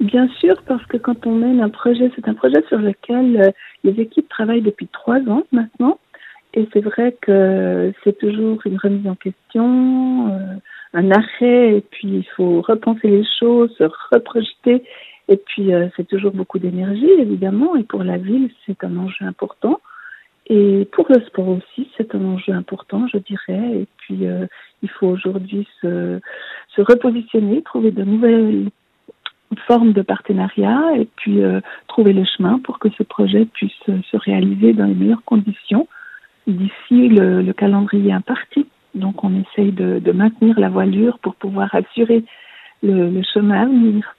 Bien sûr, parce que quand on mène un projet, c'est un projet sur lequel les équipes travaillent depuis 3 ans maintenant. Et c'est vrai que c'est toujours une remise en question, un arrêt, et puis il faut repenser les choses, se reprojeter. Et puis c'est toujours beaucoup d'énergie, évidemment. Et pour la ville, c'est un enjeu important. Et pour le sport aussi, c'est un enjeu important, je dirais. Et puis il faut aujourd'hui se repositionner, trouver de nouvelles forme de partenariat et puis trouver le chemin pour que ce projet puisse se réaliser dans les meilleures conditions d'ici le calendrier imparti. Donc on essaye de maintenir la voilure pour pouvoir assurer le chemin à venir.